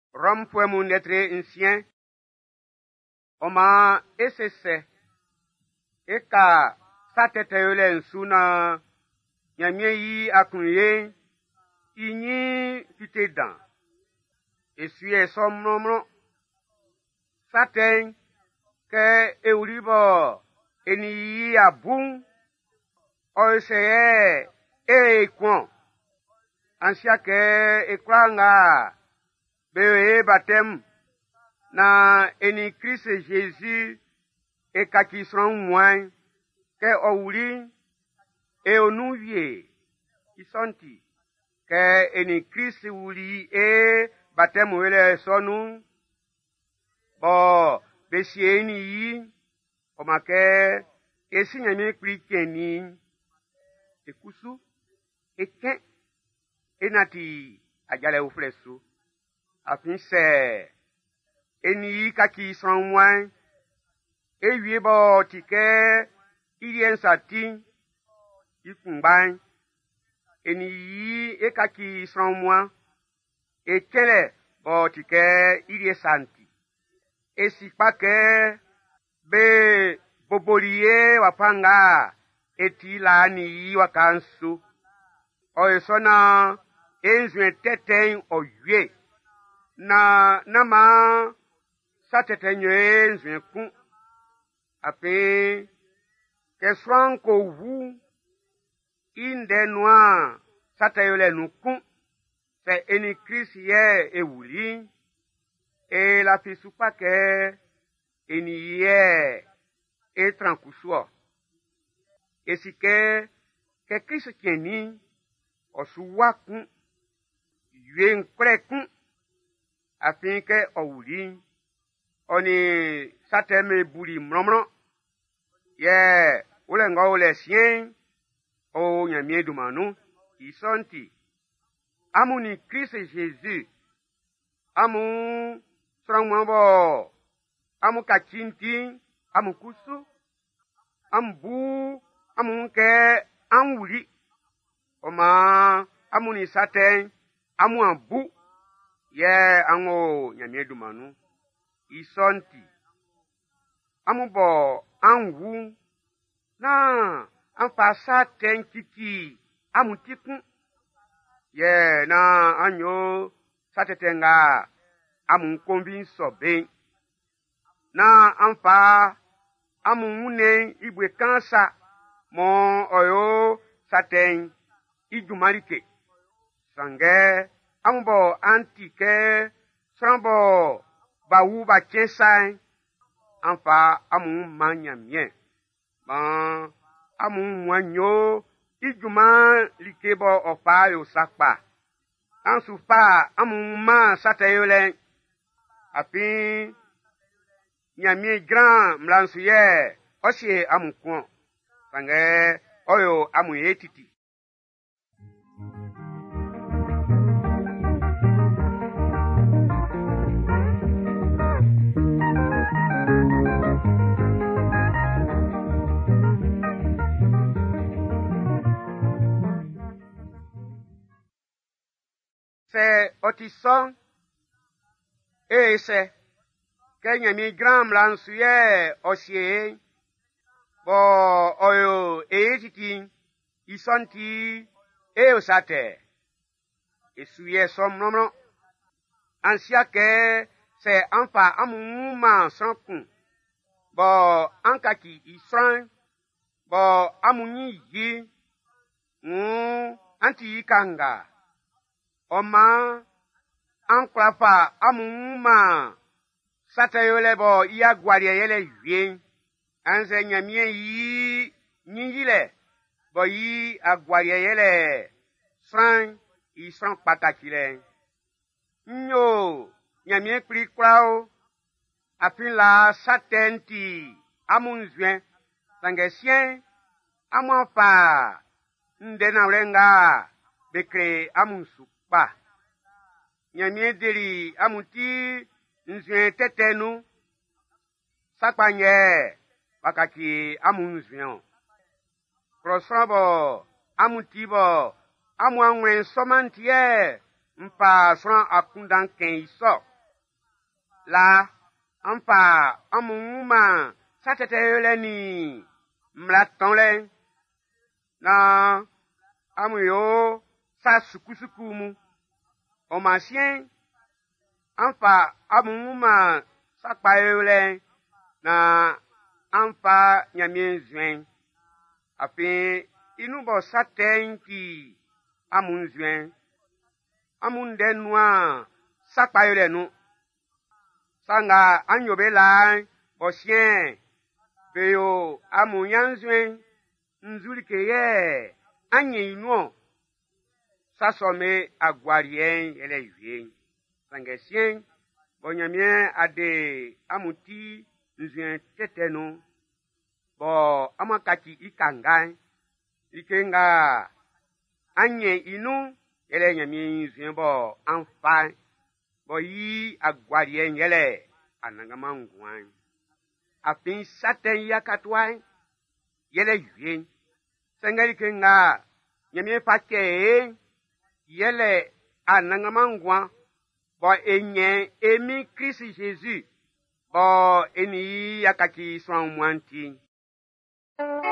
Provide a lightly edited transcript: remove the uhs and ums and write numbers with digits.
Rome fue mon lettre ancien. Oma esese. Eka satete yole nsuna. Nyamye yi akunye. Inyi fitedan. Essuie somnomno. Saten ke euribo eni abun oiseye ekwon ansia ke ekwanga be batem na eni Christ Jésus e kakisron moins ke ouri e onuvie isonti ke eni Christ uri e batem wele sonu bo besieni yi omake esi nyame krikeni ekusu eken enati ajale uflesu afin se eni kaki sanwan ewie bo tike irien sati ikungban eni yi ekaki sanwan ekele bo tike irie santi esi pake be boborie wapanga eti lani wakansu oesona enzwe teten oywe na nama satetenyo enzwe kun ape keswan ko wu inde noa satayole nukun se eni Christ ye ewuli e la fisupa ke eni ye e trankusuo esike ke Christ tieni osuwa kun yuen krekun afin ke owuli oni sateme buri mromro ye ule ngo ule sien o nyamie dumanu isonti amuni Christ Jésus amu strongmbo amu kachinti amu kusu ambu amunke anwuri oma amuni saten amu ambu ye anwo nyamie dumanu isonti amubo anwu na amfa saten kiki amutikun ye na anyo satetenga amun convinso ben na amfa amunune ibwe kansa mo oyo saten ijumarike sange ambo antike srambo bawu ba chensan amfa amun manyamien ba amun wanyo ijuma likebo ofa yo sakpa ansufa amun ma satayole api nyami grand mlansuye osie amukon sange oyo amuyetiti se otison ese Kenya mi grand mlansuye osie bo oyo etiti isonti eosate esuye somnono ansia ke se anfa amuma sankun bo ankaki isran bo amunyi yi anti kanga oma anklafa amuma satayole bo iya gwarie yele yuen anze nyamie yi nyingile bo yi agwarie yele san isan patakile nyo nyamie pri krao afin la satenti amunzuen sangesien amanfa ndena ulenga bekre amunsupa nyamie deri amuti nzuen tetenu sakpanye wakaki amunzuen krosabo amu anwen somantie mpa sran akundan ken iso la amfa amuma satete ni mlatonle na amuyo sa sukusukumu omasien amfa amuma sakpaele na amfa nyamienzwen afi inubo satenki amunzwen amundenwa sakpaele nu sanga anyobela bosien beyo amunyanzwen nzurikeye anye inu sasome agwarien ele yuen sangesien bonyamien ade amuti nzuen tetenu bo amakati ikangai ikenga anye inu ele nyamien nzuen bo anfa bo yi agwarien ele anangamangwan afin saten yakatwai yele yuen sengeri kenga nyamien pake yele anangamangwan bo enye emi Christ Jésus bo eni yakati swan mwanti